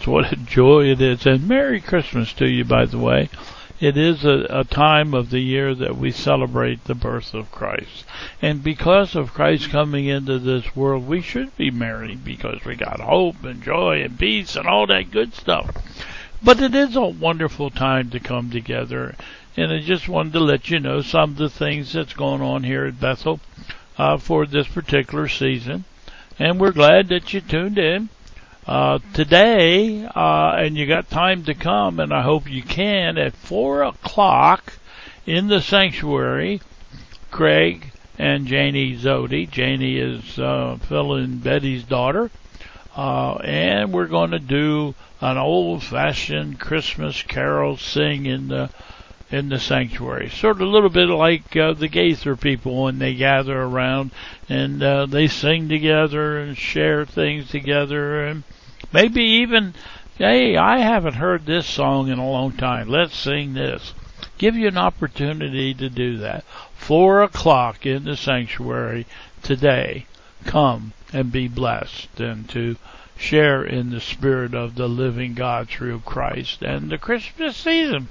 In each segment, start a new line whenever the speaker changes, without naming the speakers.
what a joy it is. And Merry Christmas to you, by the way. It is a time of the year that we celebrate the birth of Christ. And because of Christ coming into this world, we should be merry because we got hope and joy and peace and all that good stuff. But it is a wonderful time to come together. And I just wanted to let you know some of the things that's going on here at Bethel for this particular season. And we're glad that you tuned in. Today, and you got time to come, and I hope you can, at 4 o'clock in the sanctuary, Craig and Janie Zodi. Janie is Phil and Betty's daughter. And we're going to do an old-fashioned Christmas carol sing in the sanctuary. Sort of a little bit like the Gaither people when they gather around and they sing together and share things together, and maybe even, hey, I haven't heard this song in a long time. Let's sing this. Give you an opportunity to do that. 4 o'clock in the sanctuary today. Come and be blessed and to share in the Spirit of the living God through Christ and the Christmas season.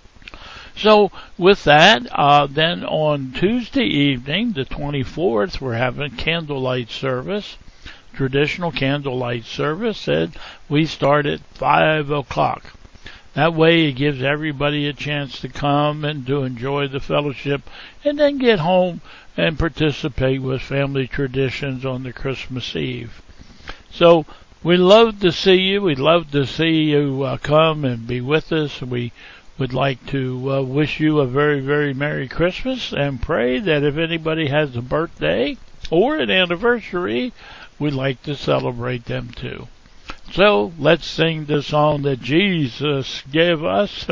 So with that, then on Tuesday evening, the 24th, we're having candlelight service, traditional candlelight service, and we start at 5 o'clock. That way it gives everybody a chance to come and to enjoy the fellowship and then get home and participate with family traditions on the Christmas Eve. So we love to see you. We'd love to see you come and be with us. We would like to wish you a very, very Merry Christmas and pray that if anybody has a birthday or an anniversary, we'd like to celebrate them too. So let's sing the song that Jesus gave us.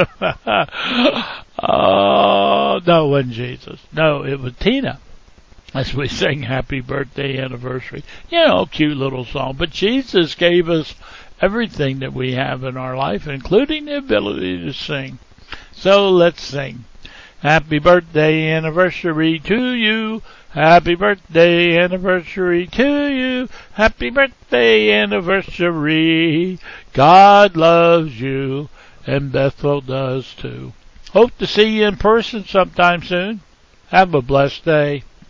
Oh, no, it wasn't Jesus. No, it was Tina. As we sing Happy Birthday Anniversary. You know, cute little song. But Jesus gave us everything that we have in our life, including the ability to sing. So let's sing. Happy birthday anniversary to you. Happy birthday anniversary to you. Happy birthday anniversary. God loves you, and Bethel does too. Hope to see you in person sometime soon. Have a blessed day.